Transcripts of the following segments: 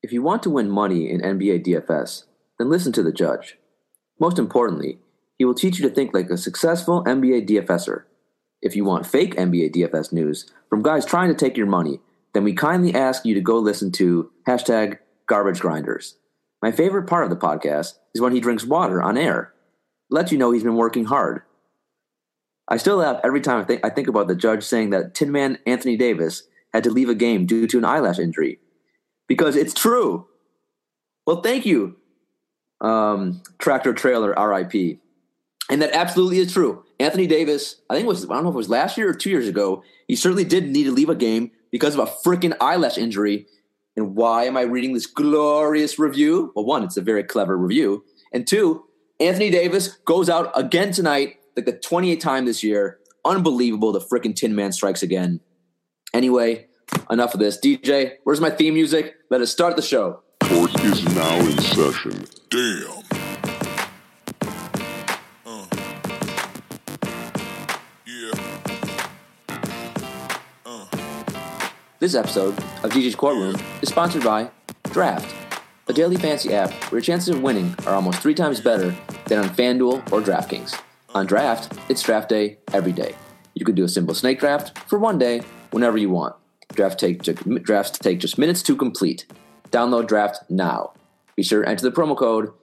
If you want to win money in NBA DFS, then listen to the judge. Most importantly, he will teach you to think like a successful NBA DFSer. If you want fake NBA DFS news from guys trying to take your money, then we kindly ask you to go listen to hashtag Garbage Grinders. My favorite part of the podcast is when he drinks water on air. It lets you know he's been working hard. I still laugh every time I think about the judge saying that Tin Man Anthony Davis had to leave a game due to an eyelash injury. Because it's true. Well, thank you, Tractor Trailer RIP. And that absolutely is true. Anthony Davis, I don't know if it was last year or 2 years ago, he certainly did need to leave a game because of a freaking eyelash injury. And why am I reading this glorious review? Well, one, it's a very clever review. And two, Anthony Davis goes out again tonight, like the 28th time this year. Unbelievable. The freaking Tin Man strikes again. Anyway, enough of this. DJ, where's my theme music? Let us start the show. Court is now in session. Damn. This episode of DJ's Courtroom is sponsored by Draft, a daily fantasy app where your chances of winning are almost 3 times better than on FanDuel or DraftKings. On Draft, it's draft day every day. You can do a simple snake draft for one day whenever you want. Drafts take just minutes to complete. Download Draft now. Be sure to enter the promo code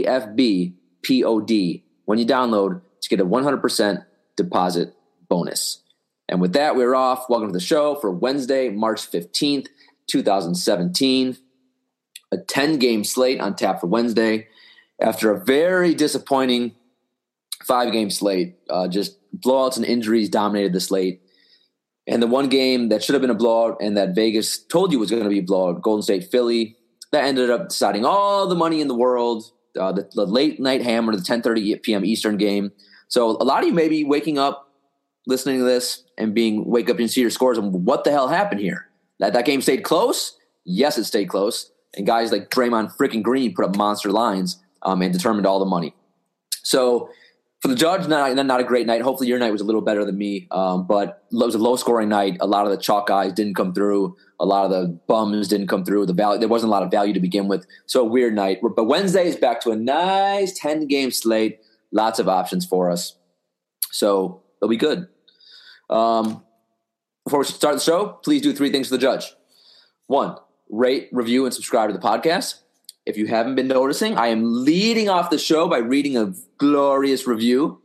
DFBPOD when you download to get a 100% deposit bonus. And with that, we're off. Welcome to the show for Wednesday, March 15th, 2017. A 10-game slate on tap for Wednesday. After a very disappointing 5-game slate, just blowouts and injuries dominated the slate. And the one game that should have been a blowout and that Vegas told you was going to be a blowout, Golden State Philly, that ended up deciding all the money in the world, the late night hammer, the 10:30 p.m. Eastern game. So a lot of you may be waking up, listening to this and wake up and see your scores and what the hell happened here? That game stayed close? Yes, it stayed close. And guys like Draymond freaking Green put up monster lines and determined all the money. So for the judge, not a great night. Hopefully your night was a little better than me, but it was a low-scoring night. A lot of the chalk guys didn't come through. A lot of the bums didn't come through. There wasn't a lot of value to begin with. So a weird night. But Wednesday is back to a nice 10-game slate. Lots of options for us. So it'll be good. Before we start the show, please do 3 things for the judge. 1, rate, review, and subscribe to the podcast. If you haven't been noticing, I am leading off the show by reading a glorious review.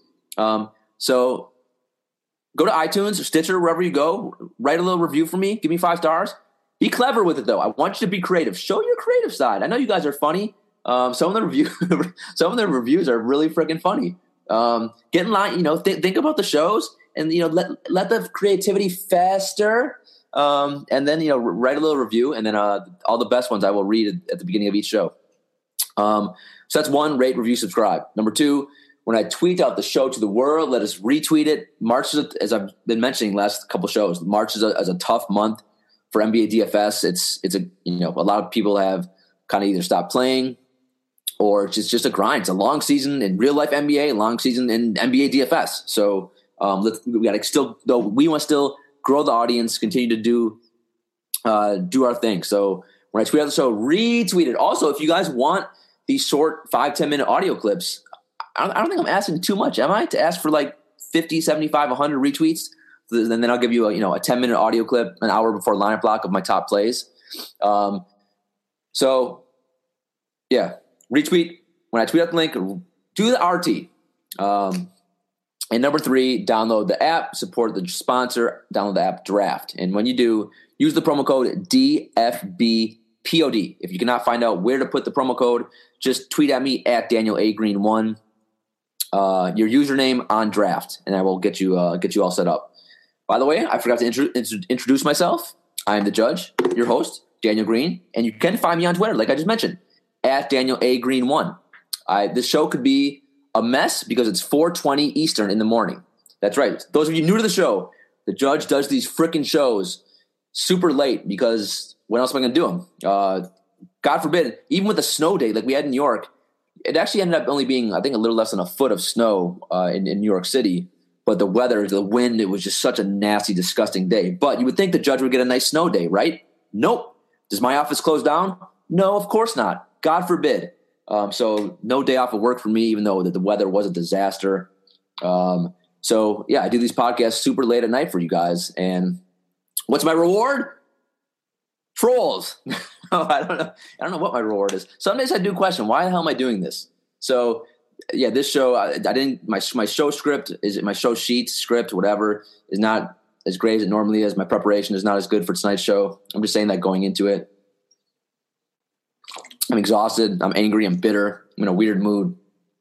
So go to iTunes or Stitcher, wherever you go. Write a little review for me. Give me 5 stars. Be clever with it, though. I want you to be creative. Show your creative side. I know you guys are funny. Some of the reviews are really freaking funny. Get in line. Think about the shows. And, let the creativity fester. And then, write a little review. And then all the best ones I will read at the beginning of each show. So that's 1, rate, review, subscribe. Number 2, when I tweet out the show to the world, let us retweet it. March, as I've been mentioning last couple shows, March is a tough month for NBA DFS. It's a lot of people have kind of either stopped playing or it's just a grind. It's a long season in real life NBA, long season in NBA DFS. So, we got to still, though we want to still grow the audience, continue to do our thing. So when I tweet out the show, retweet it. Also, if you guys want these short 5-10 minute audio clips, I don't think I'm asking too much, am I? To ask for like 50, 75, 100 retweets, and then I'll give you a 10-minute audio clip an hour before lineup block of my top plays. So yeah, retweet. When I tweet out the link, do the RT. And number 3, download the app, support the sponsor, download the app Draft. And when you do, use the promo code DFBPOD. If you cannot find out where to put the promo code, just tweet at me at Daniel A. Green 1, your username on Draft, and I will get you all set up. By the way, I forgot to introduce myself. I am the judge, your host, Daniel Green, and you can find me on Twitter, like I just mentioned, at Daniel A. Green 1. This show could be a mess because it's 4:20 Eastern in the morning. That's right. Those of you new to the show, the judge does these freaking shows super late because when else am I going to do them? God forbid, even with a snow day like we had in New York, it actually ended up only being, I think, a little less than a foot of snow in New York City. But the weather, the wind, it was just such a nasty, disgusting day. But you would think the judge would get a nice snow day, right? Nope. Does my office close down? No, of course not. God forbid. So no day off of work for me, even though the weather was a disaster. So yeah, I do these podcasts super late at night for you guys. And what's my reward? Trolls. I don't know what my reward is. Some days I do question, why the hell am I doing this? So yeah, this show, I didn't, my show script my show sheet script, whatever, is not as great as it normally is. My preparation is not as good for tonight's show. I'm just saying that going into it. I'm exhausted. I'm angry. I'm bitter. I'm in a weird mood.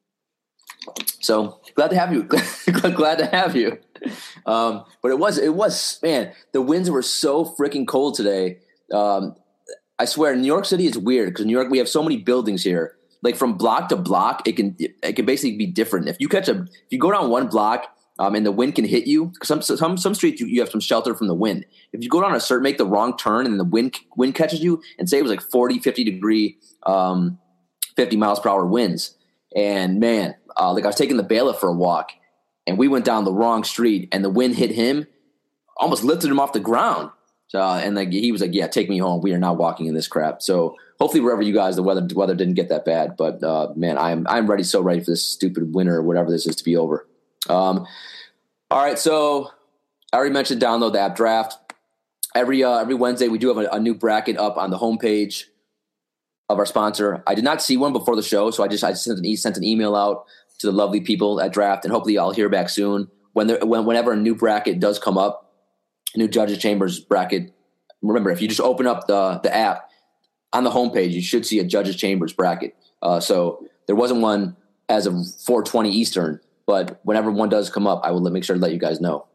So glad to have you. Glad to have you. But it was, man, the winds were so freaking cold today. I swear, New York City is weird because New York, we have so many buildings here. Like from block to block, it can basically be different. If you go down one block, and the wind can hit you. Some streets you have some shelter from the wind. If you go down make the wrong turn and the wind catches you, and say it was like 40, 50 degree, 50 miles per hour winds. And man, like I was taking the bailiff for a walk, and we went down the wrong street, and the wind hit him, almost lifted him off the ground. And like he was like, "Yeah, take me home. We are not walking in this crap." So hopefully, wherever you guys, the weather didn't get that bad. But man, I'm ready, so ready for this stupid winter or whatever this is to be over. All right, so I already mentioned download the app Draft. Every Wednesday we do have a new bracket up on the homepage of our sponsor. I did not see one before the show, so I sent an email out to the lovely people at Draft, and hopefully I'll hear back soon whenever a new bracket does come up, a new Judges Chambers bracket. Remember, if you just open up the app on the homepage, you should see a Judges Chambers bracket. So there wasn't one as of 4:20 Eastern. But whenever one does come up, I will make sure to let you guys know.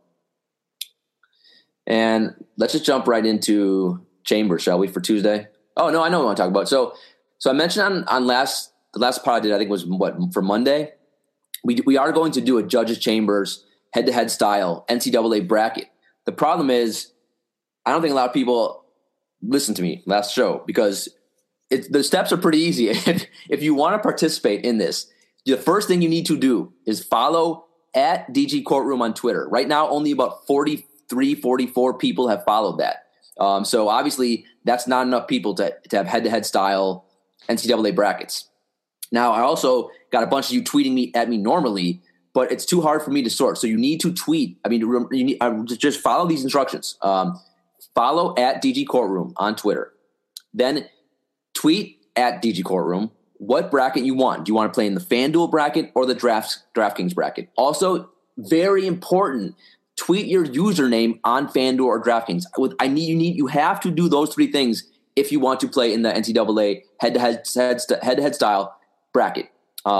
And let's just jump right into Chambers, shall we, for Tuesday? Oh, no, I know what I want to talk about. So I mentioned on the last pod I did, I think was for Monday. We are going to do a Judges Chambers head-to-head style NCAA bracket. The problem is I don't think a lot of people listened to me last show because the steps are pretty easy. If you want to participate in this, the first thing you need to do is follow at DG Courtroom on Twitter. Right now, only about 43, 44 people have followed that. So obviously, that's not enough people to have head-to-head style NCAA brackets. Now, I also got a bunch of you tweeting at me normally, but it's too hard for me to sort. So you need to tweet. I mean, just follow these instructions. Follow at DG Courtroom on Twitter. Then tweet at DG Courtroom what bracket you want. Do you want to play in the FanDuel bracket or the DraftKings bracket? Also, very important, tweet your username on FanDuel or DraftKings. You have to do those three things if you want to play in the NCAA head-to-head style bracket.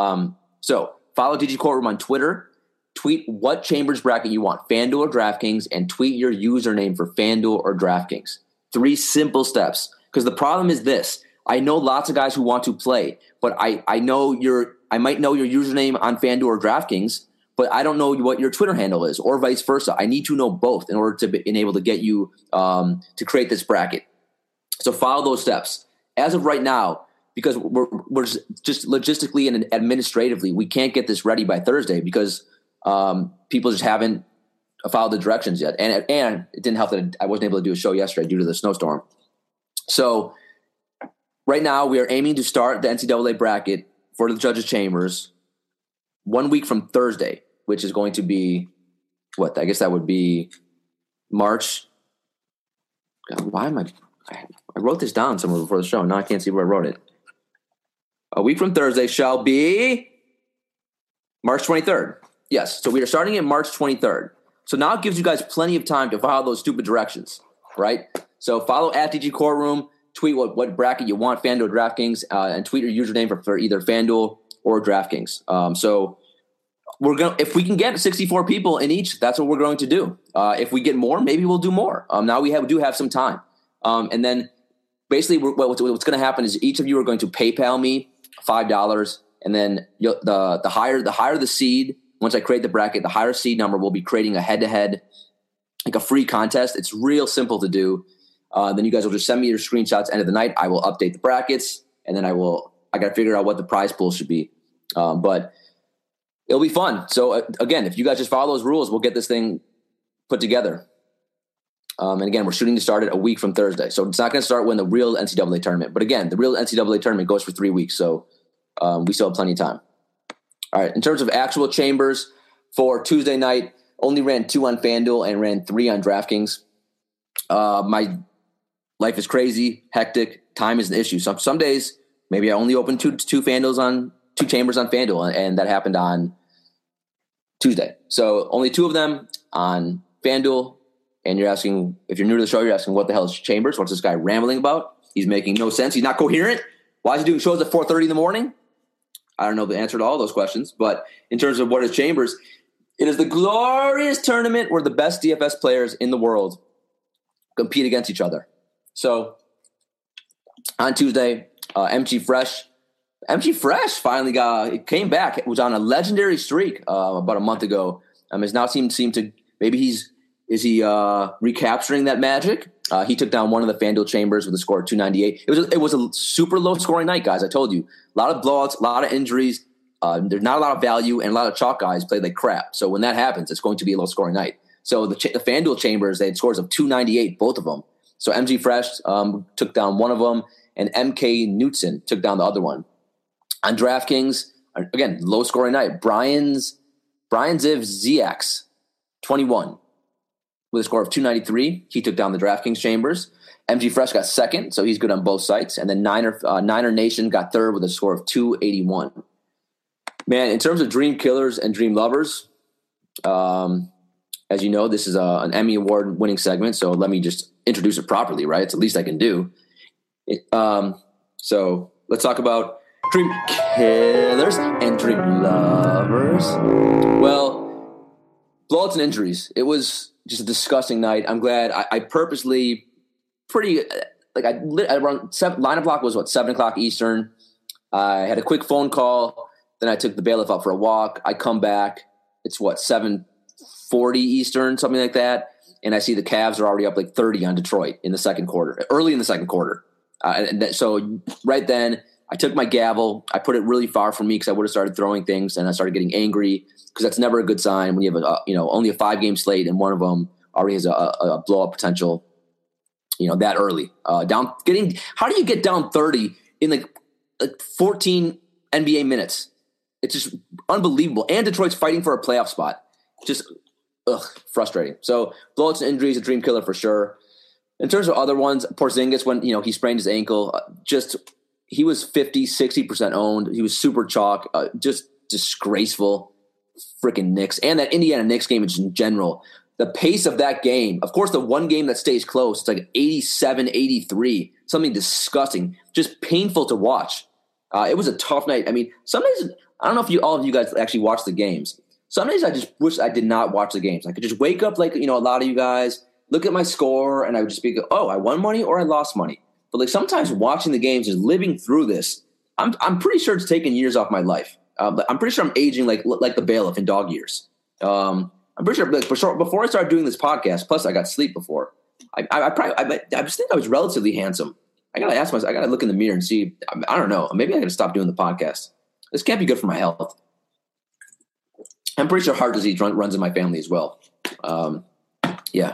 So follow DG Courtroom on Twitter. Tweet what Chambers bracket you want, FanDuel or DraftKings, and tweet your username for FanDuel or DraftKings. 3 simple steps. Because the problem is this. I know lots of guys who want to play, but I might know your username on FanDuel or DraftKings, but I don't know what your Twitter handle is, or vice versa. I need to know both in order to be able to get you to create this bracket. So follow those steps. As of right now, because we're just logistically and administratively, we can't get this ready by Thursday because people just haven't followed the directions yet, and it didn't help that I wasn't able to do a show yesterday due to the snowstorm. So right now, we are aiming to start the NCAA bracket for the Judges Chambers 1 week from Thursday, which is going to be what? I guess that would be March. God, why am I wrote this down somewhere before the show. Now I can't see where I wrote it. A week from Thursday shall be March 23rd. Yes, so we are starting at March 23rd. So now it gives you guys plenty of time to follow those stupid directions, right? So follow at DG Courtroom. Tweet what bracket you want, FanDuel or DraftKings, and tweet your username for either FanDuel or DraftKings. So if we can get 64 people in each, that's what we're going to do. If we get more, maybe we'll do more. Now we do have some time. And then basically what's going to happen is each of you are going to PayPal me $5, and then the higher the seed. Once I create the bracket, the higher seed number will be creating a head-to-head, like a free contest. It's real simple to do. Then you guys will just send me your screenshots. End of the night, I will update the brackets, and then I got to figure out what the prize pool should be. But it'll be fun. So again, if you guys just follow those rules, we'll get this thing put together. And again, we're shooting to start it a week from Thursday. So it's not going to start when the real NCAA tournament. But again, the real NCAA tournament goes for 3 weeks. So we still have plenty of time. All right. In terms of actual chambers for Tuesday night, only ran 2 on FanDuel and ran 3 on DraftKings. My life is crazy, hectic. Time is an issue. Some days, maybe I only open two chambers on FanDuel, and that happened on Tuesday. So only 2 of them on FanDuel. And you're asking, if you're new to the show, you're asking, what the hell is chambers? What's this guy rambling about? He's making no sense. He's not coherent. Why is he doing shows at 4:30 in the morning? I don't know the answer to all those questions. But in terms of what is chambers, it is the glorious tournament where the best DFS players in the world compete against each other. So on Tuesday, MG Fresh finally came back. It was on a legendary streak about a month ago. Has now seemed to maybe is he recapturing that magic? He took down one of the FanDuel chambers with a score of 298. It was a super low scoring night, guys. I told you, a lot of blowouts, a lot of injuries. There's not a lot of value, and a lot of chalk guys played like crap. So when that happens, it's going to be a low scoring night. So the FanDuel chambers, they had scores of 298, both of them. So MG Fresh took down one of them, and MK Knutson took down the other one. On DraftKings, again, low scoring night. Brian Ziv ZX, 21. With a score of 293, he took down the DraftKings chambers. MG Fresh got second, so he's good on both sites. And then Niner Nation got third with a score of 281. Man, in terms of dream killers and dream lovers, as you know, this is an Emmy Award-winning segment, so let me just introduce it properly, right? It's the least I can do. So let's talk about dream killers and dream lovers. Well, blowouts and injuries. It was just a disgusting night. I'm glad I purposely around 9 o'clock was 7 o'clock Eastern. I had a quick phone call. Then I took the bailiff out for a walk. I come back. It's 7:40 Eastern, something like that. And I see the Cavs are already up like 30 on Detroit in the second quarter, early in the second quarter. So right then I took my gavel. I put it really far from me because I would have started throwing things, and I started getting angry because that's never a good sign when you have only a 5-game slate and one of them already has a blow up potential. That early. How do you get down 30 in like 14 NBA minutes? It's just unbelievable. And Detroit's fighting for a playoff spot. Just frustrating. So blowouts and injuries, a dream killer for sure. In terms of other ones, Porzingis, when he sprained his ankle, he was 50, 60% owned. He was super chalk, just disgraceful. Freaking Knicks. And that Indiana Knicks game in general. The pace of that game, of course, the one game that stays close, it's like 87-83, something disgusting, just painful to watch. It was a tough night. I mean, some days, I don't know if all of you guys actually watch the games. Some days I just wish I did not watch the games. I could just wake up like, a lot of you guys, look at my score, and I would just be, I won money or I lost money. But like sometimes watching the games, just living through this, I'm pretty sure it's taken years off my life. I'm pretty sure I'm aging like the bailiff in dog years. I'm pretty sure before I started doing this podcast, plus I got sleep before, I just think I was relatively handsome. I got to ask myself, I got to look in the mirror and see, I don't know, maybe I got to stop doing the podcast. This can't be good for my health. I'm pretty sure heart disease runs in my family as well. Yeah.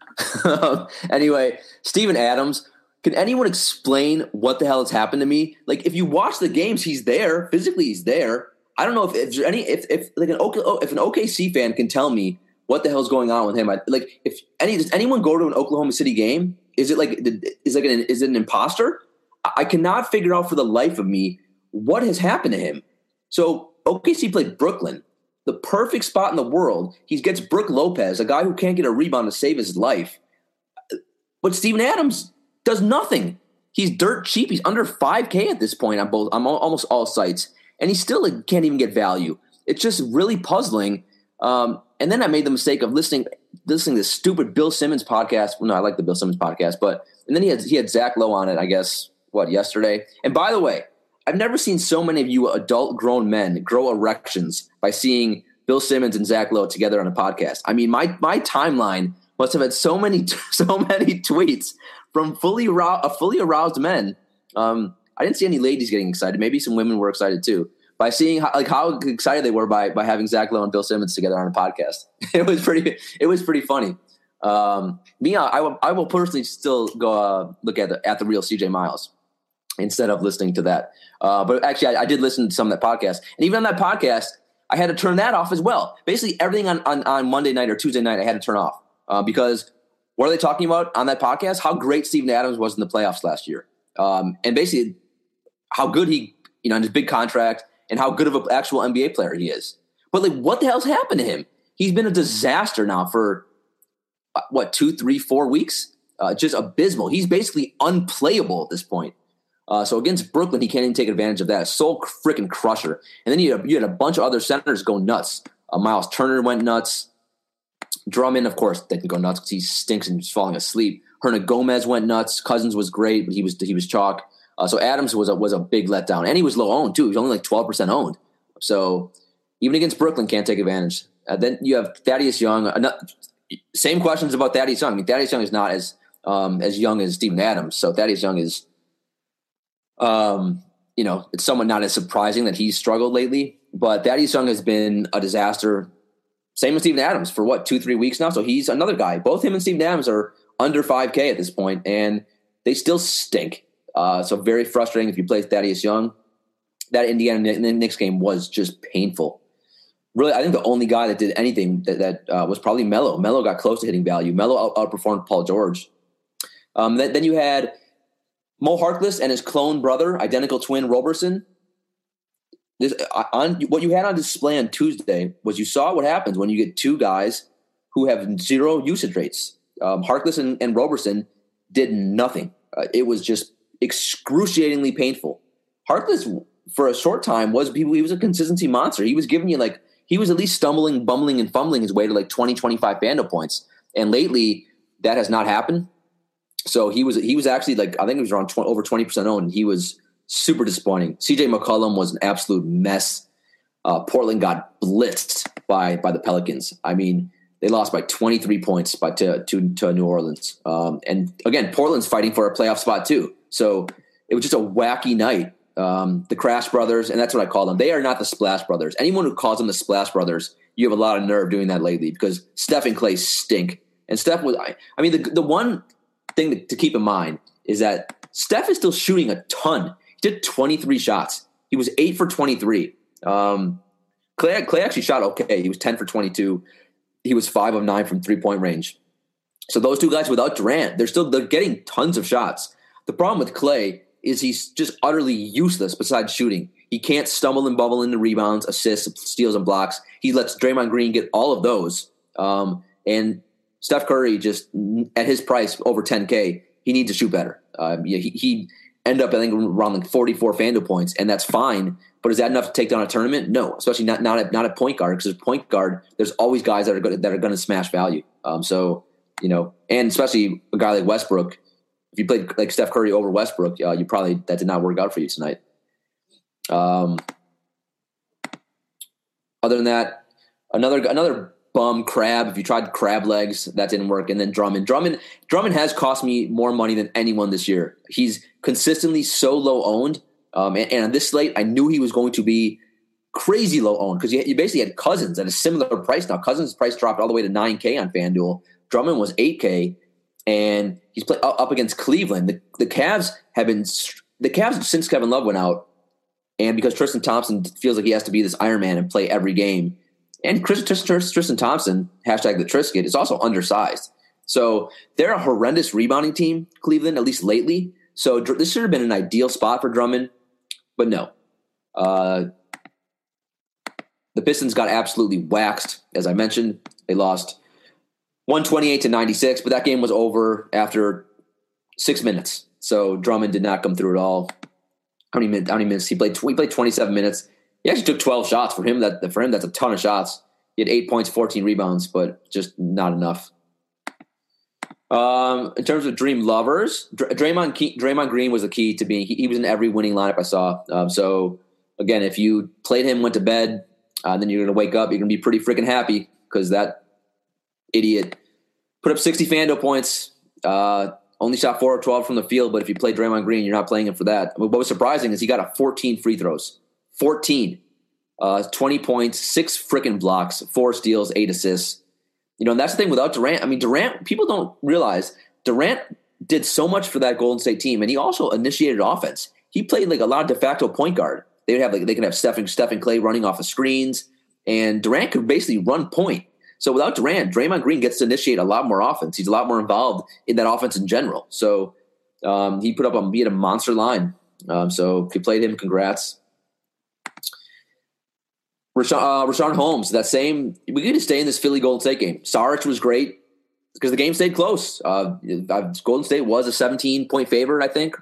Anyway, Steven Adams, can anyone explain what the hell has happened to me? Like, if you watch the games, he's there. Physically, he's there. I don't know if there's if an OKC fan can tell me what the hell's going on with him. Does anyone go to an Oklahoma City game? Is it an imposter? I cannot figure out for the life of me what has happened to him. So OKC played Brooklyn, the perfect spot in the world. He gets Brook Lopez, a guy who can't get a rebound to save his life. But Steven Adams does nothing. He's dirt cheap. He's under 5K at this point on almost all sites. And he still can't even get value. It's just really puzzling. And then I made the mistake of listening to this stupid Bill Simmons podcast. Well, no, I like the Bill Simmons podcast, and then he had Zach Lowe on it, I guess, yesterday. And by the way, I've never seen so many of you adult grown men grow erections by seeing Bill Simmons and Zach Lowe together on a podcast. I mean, my timeline must have had so many tweets from fully aroused men. I didn't see any ladies getting excited. Maybe some women were excited too by seeing how excited they were by having Zach Lowe and Bill Simmons together on a podcast. It was pretty funny. I will personally still go look at the real CJ Miles instead of listening to that. But actually, I did listen to some of that podcast, and even on that podcast, I had to turn that off as well. Basically, everything on Monday night or Tuesday night, I had to turn off because what are they talking about on that podcast? How great Steven Adams was in the playoffs last year, and basically how good he, in his big contract, and how good of an actual NBA player he is. But like, what the hell's happened to him? He's been a disaster now for 2, 3, 4 weeks. Just abysmal. He's basically unplayable at this point. So against Brooklyn, he can't even take advantage of that. Soul freaking crusher. And then you had a bunch of other centers go nuts. Miles Turner went nuts. Drummond, of course, didn't go nuts because he stinks and he's falling asleep. Hernan Gomez went nuts. Cousins was great, but he was chalk. So Adams was a big letdown, and he was low owned too. He was only like 12% owned. So even against Brooklyn, can't take advantage. Then you have Thaddeus Young. Same questions about Thaddeus Young. I mean, Thaddeus Young is not as young as Steven Adams. So Thaddeus Young is, it's somewhat not as surprising that he's struggled lately. But Thaddeus Young has been a disaster. Same as Steven Adams for 2-3 weeks now. So he's another guy. Both him and Steven Adams are under 5K at this point, and they still stink. So very frustrating if you play Thaddeus Young. That Indiana Knicks game was just painful. Really, I think the only guy that did anything that was probably Melo. Melo got close to hitting value. Melo outperformed Paul George. Then you had Mo Harkless and his clone brother, identical twin Roberson. What you had on display on Tuesday was you saw what happens when you get two guys who have zero usage rates. Harkless and Roberson did nothing. It was just excruciatingly painful. Harkless, for a short time, he was a consistency monster. He was giving you he was at least stumbling, bumbling, and fumbling his way to 20, 25 FanDuel points. And lately, that has not happened. So he was actually I think he was around over 20% owned. He was super disappointing. CJ McCollum was an absolute mess. Portland got blitzed by the Pelicans. I mean, they lost by 23 points to New Orleans. And again, Portland's fighting for a playoff spot too. So it was just a wacky night. The Crash Brothers, and that's what I call them. They are not the Splash Brothers. Anyone who calls them the Splash Brothers, you have a lot of nerve doing that lately because Steph and Klay stink. And Steph was, I mean, the one thing to keep in mind is that Steph is still shooting a ton. He did 23 shots. He was 8 for 23. Klay actually shot okay. He was 10 for 22. He was 5 of 9 from 3-point range. So those two guys without Durant, they're getting tons of shots. The problem with Klay is he's just utterly useless besides shooting. He can't stumble and bubble into rebounds, assists, steals, and blocks. He lets Draymond Green get all of those. And Steph Curry, just at his price, over 10K, he needs to shoot better. He ended up, I think, around 44 FanDuel points, and that's fine. But is that enough to take down a tournament? No, especially not at point guard, because as point guard, there's always guys that are going to smash value. And especially a guy like Westbrook. If you played like Steph Curry over Westbrook, that did not work out for you tonight. Other than that, another bum Crab. If you tried Crab legs, that didn't work. And then Drummond has cost me more money than anyone this year. He's consistently so low owned. And on this slate, I knew he was going to be crazy low owned because you basically had Cousins at a similar price now. Cousins' price dropped all the way to 9K on FanDuel. Drummond was 8K. And he's played up against Cleveland. The Cavs since Kevin Love went out, and because Tristan Thompson feels like he has to be this Iron Man and play every game, and Tristan Thompson, hashtag the Trisket, is also undersized. So they're a horrendous rebounding team, Cleveland, at least lately. So this should have been an ideal spot for Drummond, but no. The Pistons got absolutely waxed, as I mentioned. They lost 128-96, but that game was over after 6 minutes. So Drummond did not come through at all. How many minutes? He played 27 minutes. He actually took 12 shots. For him, that's a ton of shots. He had 8 points, 14 rebounds, but just not enough. In terms of dream lovers, Draymond Green was the key to being. He was in every winning lineup I saw. So again, if you played him, went to bed, then you're going to wake up, you're going to be pretty freaking happy because that idiot put up 60 FanDuel points, only shot 4 of 12 from the field, but if you play Draymond Green, you're not playing him for that. What was surprising is he got 14 free throws. 14. 20 points, 6 freaking blocks, 4 steals, 8 assists. And that's the thing without Durant. I mean, Durant, people don't realize Durant did so much for that Golden State team, and he also initiated offense. He played like a lot of de facto point guard. They can have Stephen Clay running off of screens, and Durant could basically run point. So without Durant, Draymond Green gets to initiate a lot more offense. He's a lot more involved in that offense in general. So he had a monster line. So if you played him, congrats. Rashawn Holmes, we get to stay in this Philly Golden State game. Saric was great because the game stayed close. Golden State was a 17-point favorite, I think.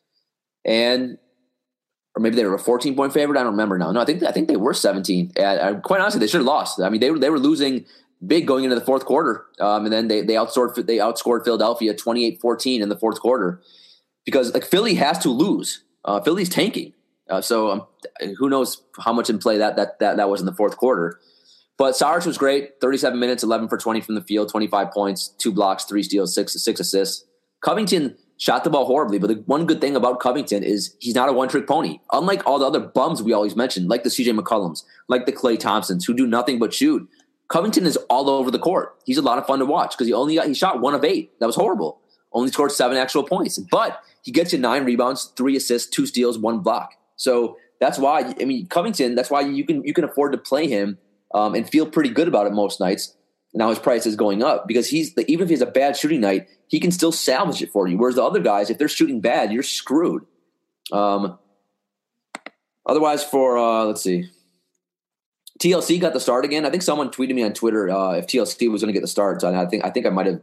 Or maybe they were a 14-point favorite. I don't remember now. No, I think they were 17. Quite honestly, they should have lost. I mean, they were losing big going into the fourth quarter, and then they outscored Philadelphia 28-14 in the fourth quarter because like Philly has to lose. Philly's tanking, so who knows how much in play that was in the fourth quarter. But Saric was great. 37 minutes, 11 for 20 from the field, 25 points, 2 blocks, 3 steals, 6 assists. Covington shot the ball horribly, but the one good thing about Covington is he's not a one-trick pony. Unlike all the other bums we always mention, like the CJ McCollums, like the Klay Thompsons, who do nothing but shoot. Covington is all over the court. He's a lot of fun to watch because he shot 1 of 8. That was horrible. Only scored 7 actual points. But he gets you 9 rebounds, 3 assists, 2 steals, 1 block. So that's why, I mean, Covington, that's why you can afford to play him and feel pretty good about it most nights. Now his price is going up because even if he has a bad shooting night, he can still salvage it for you. Whereas the other guys, if they're shooting bad, you're screwed. Otherwise, let's see, TLC got the start again. I think someone tweeted me on Twitter if TLC was going to get the start. So I think I might have.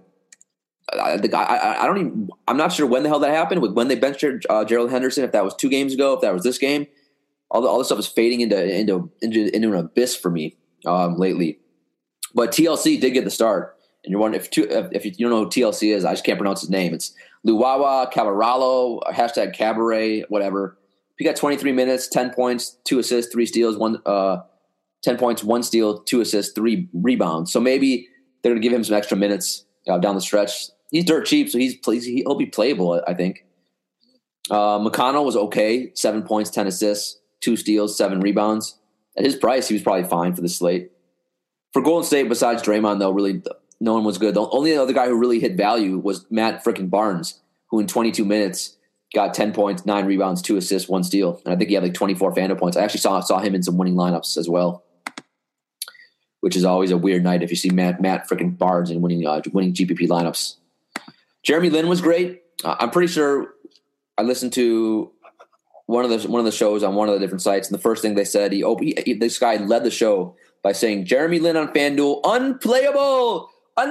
I'm not sure when the hell that happened. When they benched Gerald Henderson, if that was 2 games ago, if that was this game, all this stuff is fading into an abyss for me lately. But TLC did get the start, and you're wondering if you don't know who TLC is, I just can't pronounce his name. It's Luwawa Cabarralo, hashtag Cabaret, whatever. He got 23 minutes, 10 points, 2 assists, 3 steals, 10 points, 1 steal, 2 assists, 3 rebounds. So maybe they're going to give him some extra minutes down the stretch. He's dirt cheap, so he'll be playable, I think. McConnell was okay, 7 points, 10 assists, 2 steals, 7 rebounds. At his price, he was probably fine for the slate. For Golden State, besides Draymond, though, really no one was good. The only other guy who really hit value was Matt frickin' Barnes, who in 22 minutes got 10 points, 9 rebounds, 2 assists, 1 steal. And I think he had like 24 Fando points. I actually saw him in some winning lineups as well, which is always a weird night if you see Matt frickin' Barnes in winning GPP lineups. Jeremy Lin was great. I'm pretty sure I listened to one of the shows on one of the different sites, and the first thing they said, this guy led the show by saying Jeremy Lin on FanDuel, unplayable at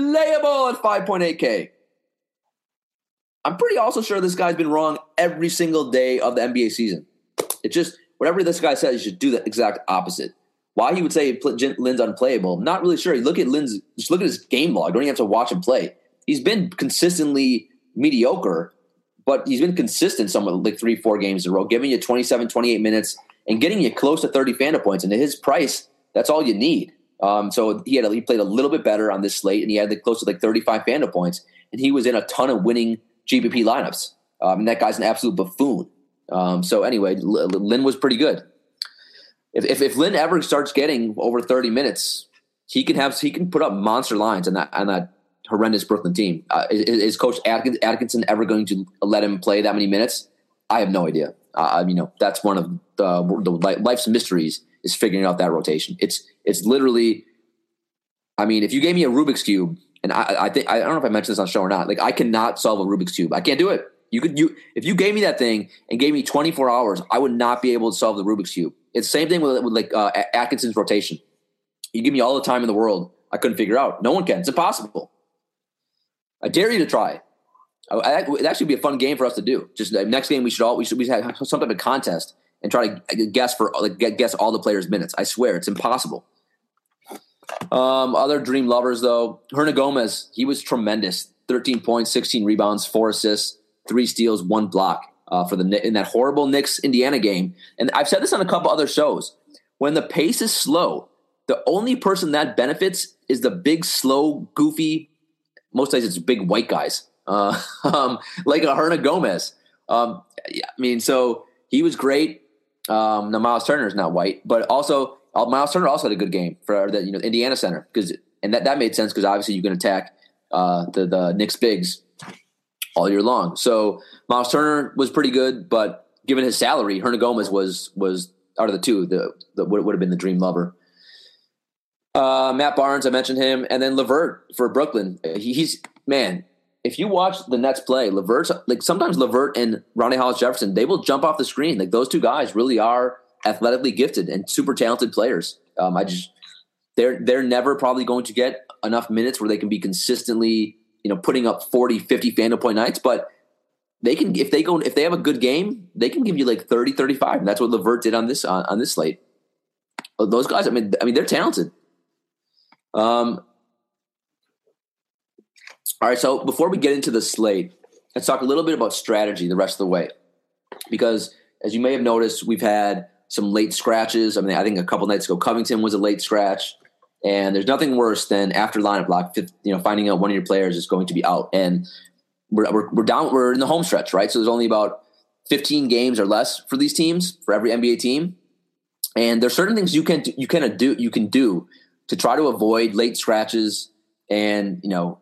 5.8K. I'm pretty also sure this guy's been wrong every single day of the NBA season. It's just whatever this guy says, you should do the exact opposite. Why he would say Lin's unplayable, I'm not really sure. Just look at his game log. Don't even have to watch him play. He's been consistently mediocre, but he's been consistent somewhat like 3-4 games in a row, giving you 27, 28 minutes and getting you close to 30 Fando points. And at his price, that's all you need. So he played a little bit better on this slate, and he had close to 35 Fando points, and he was in a ton of winning GPP lineups. And that guy's an absolute buffoon. So anyway, Lin was pretty good. If Lin ever starts getting over 30 minutes, he can put up monster lines on that horrendous Brooklyn team. Is Coach Atkinson ever going to let him play that many minutes? I have no idea. That's one of the life's mysteries, is figuring out that rotation. It's literally, I mean, if you gave me a Rubik's Cube, and I don't know if I mentioned this on the show or not, like I cannot solve a Rubik's Cube. I can't do it. If you gave me that thing and gave me 24 hours, I would not be able to solve the Rubik's Cube. It's the same thing with Atkinson's rotation. You give me all the time in the world, I couldn't figure out. No one can. It's impossible. I dare you to try. It'd actually be a fun game for us to do. Just next game, we should have some type of contest and try to guess all the players' minutes. I swear, it's impossible. Other dream lovers, though, Hernangomez, he was tremendous. 13 points, 16 rebounds, 4 assists, 3 steals, 1 block in that horrible Knicks Indiana game. And I've said this on a couple other shows. When the pace is slow, the only person that benefits is the big, slow, goofy. Most days it's big white guys, like a Hernangomez. So he was great. Now Miles Turner is not white, but also Miles Turner also had a good game for the Indiana center, And that made sense because obviously you can attack the Knicks bigs all year long. So Miles Turner was pretty good, but given his salary, Hernangomez was out of the two, would have been the dream lover. Matt Barnes, I mentioned him, and then LeVert for Brooklyn. He's man. If you watch the Nets play, LeVert's like sometimes LeVert and Ronnie Hollis Jefferson, they will jump off the screen. Like those two guys really are athletically gifted and super talented players. They're never probably going to get enough minutes where they can be consistently, putting up 40, 50 Fanduel point nights, but they can, if they have a good game, they can give you like 30, 35. And that's what LeVert did on this slate. Those guys, I mean, they're talented. All right, so before we get into the slate, let's talk a little bit about strategy the rest of the way. Because as you may have noticed, we've had some late scratches. I mean, I think a couple nights ago, Covington was a late scratch. And there's nothing worse than after lineup block, finding out one of your players is going to be out. And we're in the home stretch, right? So there's only about 15 games or less for these teams, for every NBA team. And there's certain things you can do to try to avoid late scratches and,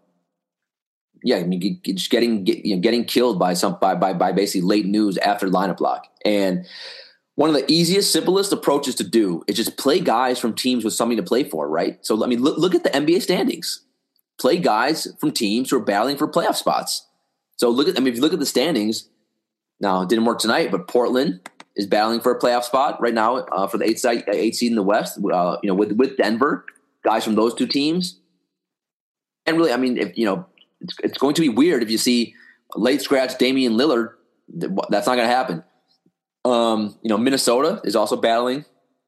just getting killed by basically late news after lineup block. And one of the easiest, simplest approaches to do is just play guys from teams with something to play for, right? So, I mean, look at the NBA standings. Play guys from teams who are battling for playoff spots. So if you look at the standings, now it didn't work tonight, but Portland is battling for a playoff spot right now for the 8th seed in the West, with Denver, guys from those two teams. And really, I mean, it's going to be weird if you see a late scratch Damian Lillard. That's not going to happen. Minnesota is also battling.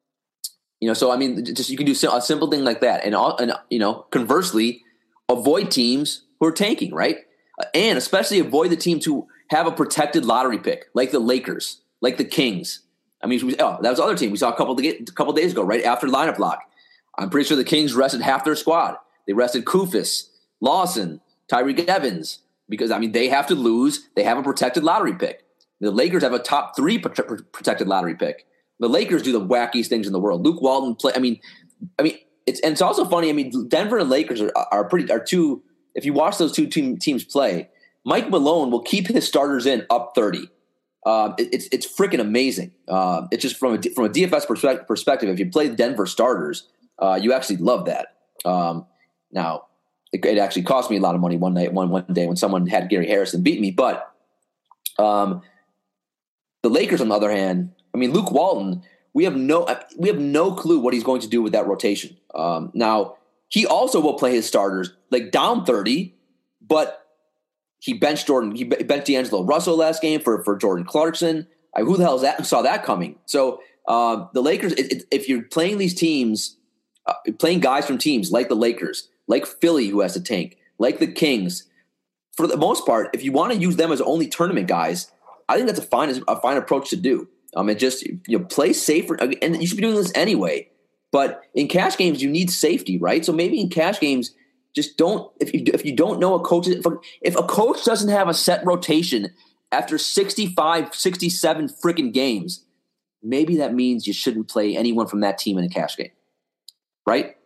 So I mean, just you can do a simple thing like that, and conversely, avoid teams who are tanking, right? And especially avoid the teams who have a protected lottery pick, like the Lakers, like the Kings. I mean, that was other team we saw a couple days ago, right after lineup block. I'm pretty sure the Kings rested half their squad. They rested Kufis, Lawson, Tyreek Evans, because, I mean, they have to lose. They have a protected lottery pick. The Lakers have a top 3 protected lottery pick. The Lakers do the wackiest things in the world. Luke Walton play. I mean, it's also funny. I mean, Denver and Lakers are two. If you watch those two teams play, Mike Malone will keep his starters in up 30. It's freaking amazing. It's just from a DFS perspective. If you play the Denver starters, you actually love that. Now, it actually cost me a lot of money one day when someone had Gary Harrison beat me. But the Lakers, on the other hand, I mean, Luke Walton, we have no clue what he's going to do with that rotation. Now, he also will play his starters like down 30, but he benched D'Angelo Russell last game for Jordan Clarkson. Who the hell saw that coming? So the Lakers, if you're playing these teams, playing guys from teams like the Lakers, like Philly, who has to tank, like the Kings, for the most part, if you want to use them as only tournament guys, I think that's a fine approach to do. And just play safer, and you should be doing this anyway. But in cash games, you need safety, right? So maybe in cash games, just don't. If you don't know a coach, if a coach doesn't have a set rotation after 65, 67 freaking games, maybe that means you shouldn't play anyone from that team in a cash game, right?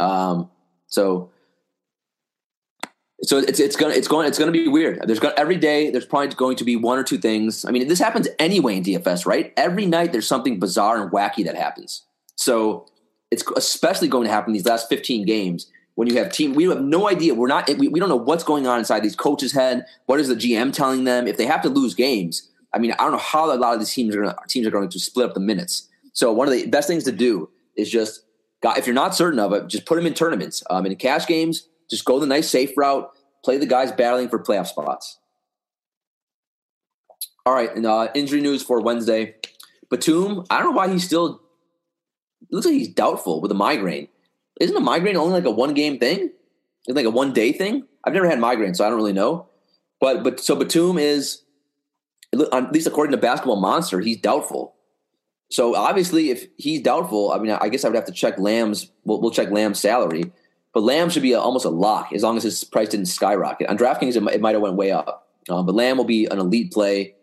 So it's gonna be weird. Every day there's probably going to be one or two things. I mean, this happens anyway in DFS, right? Every night there's something bizarre and wacky that happens. So it's especially going to happen these last 15 games when you have we have no idea. We don't know what's going on inside these coaches' head. What is the GM telling them? If they have to lose games, I mean, I don't know how a lot of these teams are going to split up the minutes. So one of the best things to do is just, if you're not certain of it, just put them in tournaments. In cash games, just go the nice safe route. Play the guys battling for playoff spots. All right, and injury news for Wednesday. Batum, I don't know why he's still – it looks like he's doubtful with a migraine. Isn't a migraine only like a one-game thing? It's like a one-day thing? I've never had migraine, so I don't really know. But so Batum is, at least according to Basketball Monster, he's doubtful. So obviously if he's doubtful, I mean, I guess I would have to check Lamb's – we'll check Lamb's salary. But Lamb should be almost a lock as long as his price didn't skyrocket. On DraftKings, it might have went way up. But Lamb will be an elite play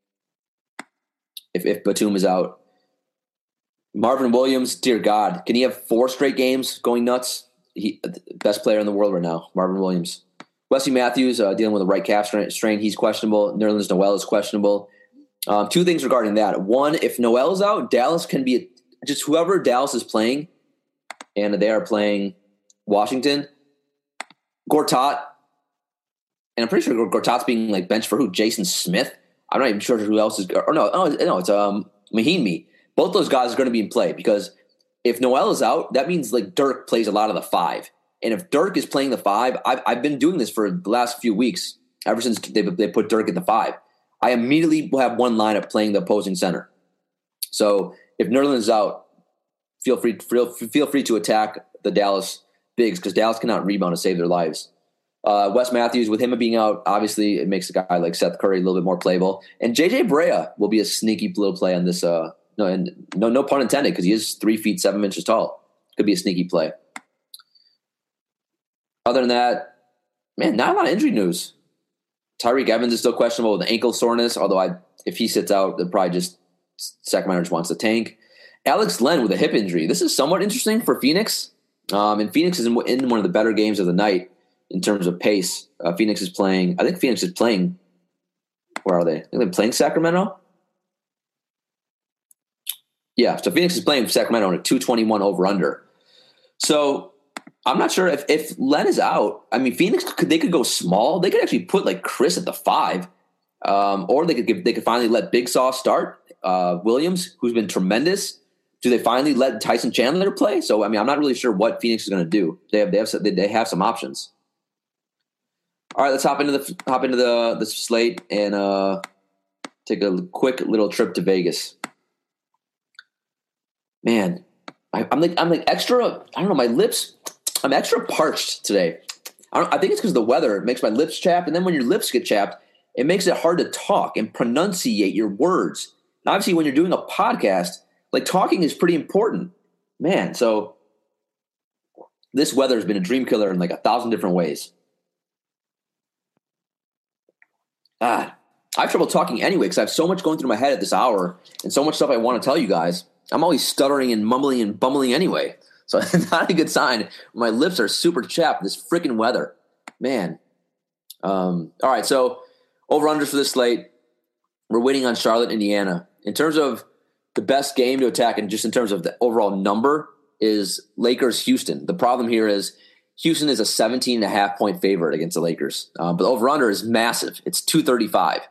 if Batum is out. Marvin Williams, dear God, can he have 4 straight games going nuts? best player in the world right now, Marvin Williams. Wesley Matthews dealing with a right calf strain. He's questionable. Nerlens Noel is questionable. Two things regarding that. One, if Noel's out, Dallas can be just whoever Dallas is playing, and they are playing Washington. Gortat, and I'm pretty sure Gortat's being like benched for who? Jason Smith. I'm not even sure who else is. Or no, it's Mahinmi. Both those guys are going to be in play because if Noel is out, that means like Dirk plays a lot of the 5. And if Dirk is playing the 5, I've been doing this for the last few weeks, ever since they put Dirk at the 5. I immediately will have one lineup playing the opposing center. So if Nerlens is out, feel free to attack the Dallas bigs because Dallas cannot rebound to save their lives. Wes Matthews, with him being out, obviously it makes a guy like Seth Curry a little bit more playable. And JJ Barea will be a sneaky little play on this. No pun intended, because he is 3 feet 7 inches tall. Could be a sneaky play. Other than that, man, not a lot of injury news. Tyreek Evans is still questionable with ankle soreness, although if he sits out, then probably just Sacramento just wants to tank. Alex Len with a hip injury. This is somewhat interesting for Phoenix. And Phoenix is in one of the better games of the night in terms of pace. Phoenix is playing. Where are they? I think they're playing Sacramento. Yeah, so Phoenix is playing Sacramento on a 221 over/under. So I'm not sure if Len is out. I mean, Phoenix they could go small. They could actually put like Chris at the 5, or they could finally let Big Sauce start. Williams, who's been tremendous. Do they finally let Tyson Chandler play? So I mean, I'm not really sure what Phoenix is going to do. They have some options. All right, let's hop into the slate and take a quick little trip to Vegas. Man, I'm like extra. I don't know. My lips. I'm extra parched today. I think it's because the weather makes my lips chapped, and then when your lips get chapped, it makes it hard to talk and pronunciate your words. And obviously, when you're doing a podcast, like talking is pretty important, man. So this weather has been a dream killer in like 1,000 different ways. I have trouble talking anyway because I have so much going through my head at this hour and so much stuff I want to tell you guys. I'm always stuttering and mumbling and bumbling anyway. So it's not a good sign. My lips are super chapped. This freaking weather. Man. All right, so over-unders for this slate. We're waiting on Charlotte, Indiana. In terms of the best game to attack and just in terms of the overall number is Lakers-Houston. The problem here is Houston is a 17.5-point favorite against the Lakers. But the over-under is massive. It's 235.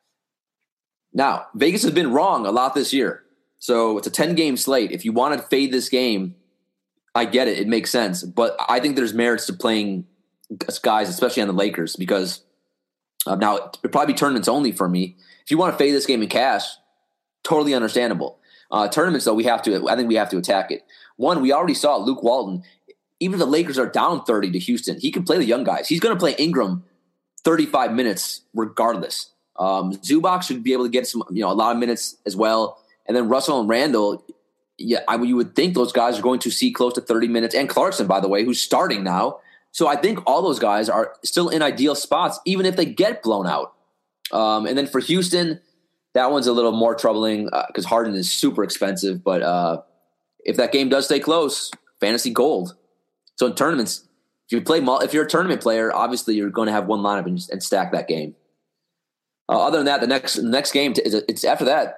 Now, Vegas has been wrong a lot this year. So it's a 10-game slate. If you want to fade this game, I get it. It makes sense. But I think there's merits to playing guys, especially on the Lakers, because now it'll probably be tournaments only for me. If you want to fade this game in cash, totally understandable. Tournaments, though, I think we have to attack it. One, we already saw Luke Walton. Even if the Lakers are down 30 to Houston, he can play the young guys. He's going to play Ingram 35 minutes regardless. Zubac should be able to get a lot of minutes as well. And then Russell and Randall, you would think those guys are going to see close to 30 minutes. And Clarkson, by the way, who's starting now. So I think all those guys are still in ideal spots, even if they get blown out. And then for Houston, that one's a little more troubling because Harden is super expensive. But if that game does stay close, fantasy gold. So in tournaments, if you're a tournament player, obviously you're going to have one lineup and stack that game. Other than that, the next game it's after that.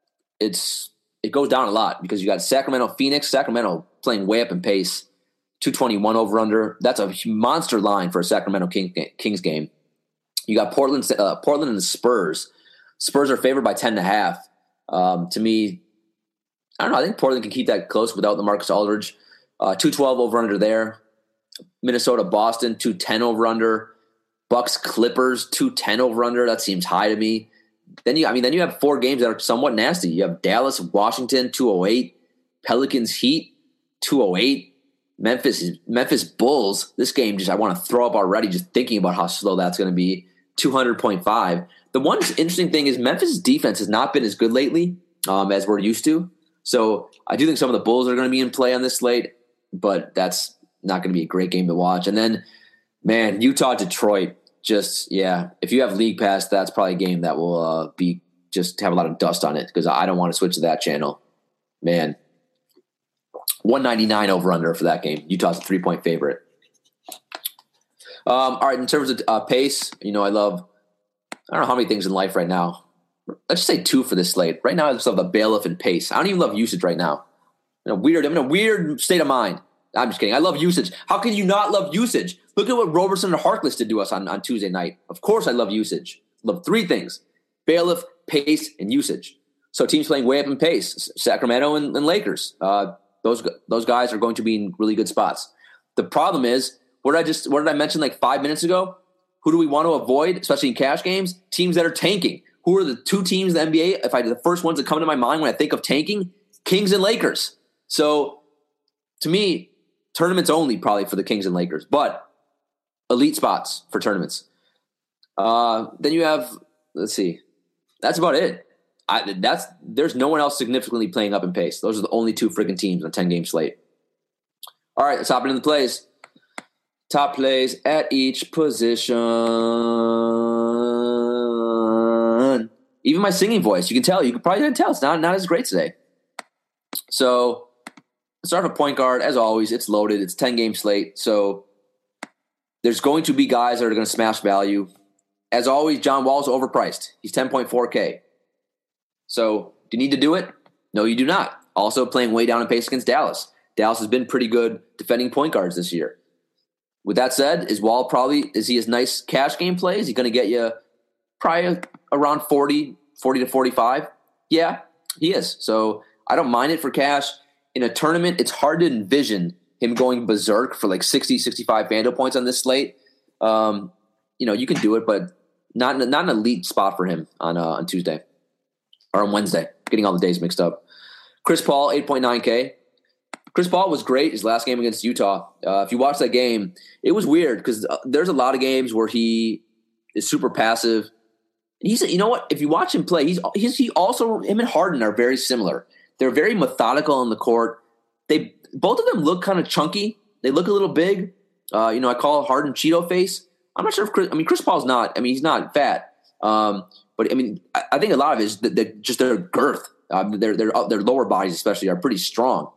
It goes down a lot because you got Sacramento playing way up in pace, 221 over under. That's a monster line for a Sacramento Kings game. You got Portland and the Spurs. Spurs are favored by 10.5. To me, I don't know. I think Portland can keep that close without the Marcus Aldridge. 212 over under there. Minnesota Boston 210 over under. Bucks Clippers 210 over under. That seems high to me. Then you have 4 games that are somewhat nasty. You have Dallas, Washington, 208, Pelicans, Heat, 208, Memphis Bulls. This game I want to throw up already just thinking about how slow that's going to be. 200.5. The one interesting thing is Memphis' defense has not been as good lately as we're used to. So I do think some of the Bulls are going to be in play on this slate, but that's not going to be a great game to watch. And then, man, Utah, Detroit. If you have League Pass, that's probably a game that will have a lot of dust on it because I don't want to switch to that channel. Man. 199 over under for that game. Utah's a 3-point favorite. All right, in terms of pace, I don't know how many things in life right now. Let's just say 2 for this slate. Right now, I just love the bailiff and pace. I don't even love usage right now. I'm in a weird state of mind. I'm just kidding. I love usage. How can you not love usage? Look at what Roberson and Harkless did to us on Tuesday night. Of course I love usage. Love 3 things: bailiff, pace, and usage. So teams playing way up in pace, Sacramento and Lakers. Those guys are going to be in really good spots. The problem is, what did I mention like 5 minutes ago? Who do we want to avoid, especially in cash games? Teams that are tanking. Who are the 2 teams in the NBA? The first ones that come to my mind when I think of tanking, Kings and Lakers. So to me, tournaments only probably for the Kings and Lakers, but elite spots for tournaments. Then you have, let's see, that's about it. There's no one else significantly playing up in pace. Those are the only 2 freaking teams on a 10-game slate. All right, let's hop into the plays. Top plays at each position. Even my singing voice, you can probably tell it's not as great today. So let's start with point guard. As always, it's loaded. It's a 10-game slate. So there's going to be guys that are going to smash value. As always, John Wall's overpriced. He's 10.4K. So do you need to do it? No, you do not. Also playing way down in pace against Dallas. Dallas has been pretty good defending point guards this year. With that said, is he his nice cash game play? Is he going to get you probably around 40 to 45? Yeah, he is. So I don't mind it for cash. In a tournament, it's hard to envision him going berserk for like 60, 65 FanDuel points on this slate. You can do it, but not an elite spot for him on Tuesday or on Wednesday. Getting all the days mixed up. Chris Paul, 8.9K. Chris Paul was great his last game against Utah. If you watch that game, it was weird because there's a lot of games where he is super passive. And you know what? If you watch him play, him and Harden are very similar. They're very methodical on the court. Both of them look kind of chunky. They look a little big. I call Harden Cheeto face. I'm not sure if Chris Paul's not. He's not fat. But I think a lot of it is just their girth. Their lower bodies especially are pretty strong.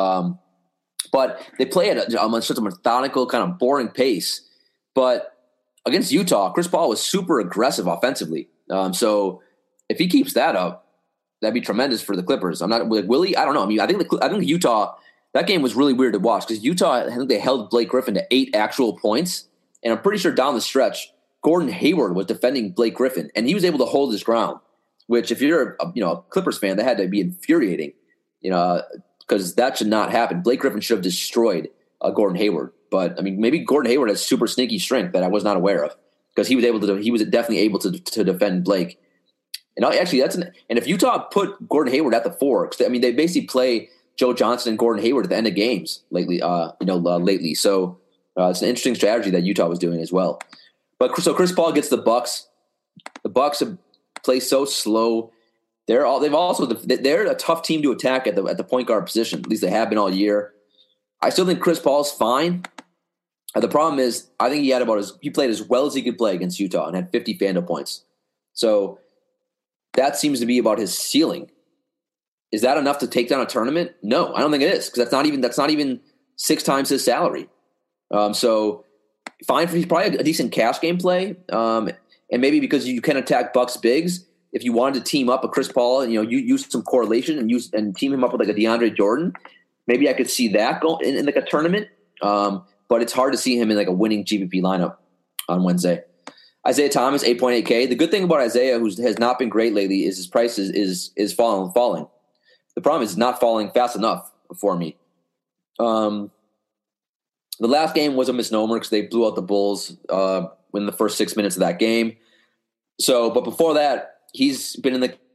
But they play at such a methodical, kind of boring pace. But against Utah, Chris Paul was super aggressive offensively. So if he keeps that up, that'd be tremendous for the Clippers. I'm not like Willie. I don't know. I think Utah, that game was really weird to watch because Utah, I think they held Blake Griffin to 8 actual points, and I'm pretty sure down the stretch, Gordon Hayward was defending Blake Griffin, and he was able to hold his ground. Which, if you're a Clippers fan, that had to be infuriating. Because that should not happen. Blake Griffin should have destroyed Gordon Hayward. But maybe Gordon Hayward has super sneaky strength that I was not aware of because he was definitely able to defend Blake. And actually, and if Utah put Gordon Hayward at the 4, they basically play Joe Johnson and Gordon Hayward at the end of games lately. Lately, so it's an interesting strategy that Utah was doing as well. But so Chris Paul gets the Bucks. The Bucks have played so slow. They're a tough team to attack at the point guard position. At least they have been all year. I still think Chris Paul's fine. The problem is, I think he played as well as he could play against Utah and had 50 FanDuel points. So that seems to be about his ceiling. Is that enough to take down a tournament? No, I don't think it is because that's not even 6 times his salary. So fine he's probably a decent cash game play, and maybe because you can attack Bucks bigs. If you wanted to team up a Chris Paul and you use some correlation and team him up with like a DeAndre Jordan, maybe I could see that go in like a tournament. But it's hard to see him in like a winning GPP lineup on Wednesday. Isaiah Thomas, 8.8K. The good thing about Isaiah, who has not been great lately, is his price is falling. The problem is it's not falling fast enough for me. The last game was a misnomer because they blew out the Bulls in the first 6 minutes of that game. So, but before that, he's been in the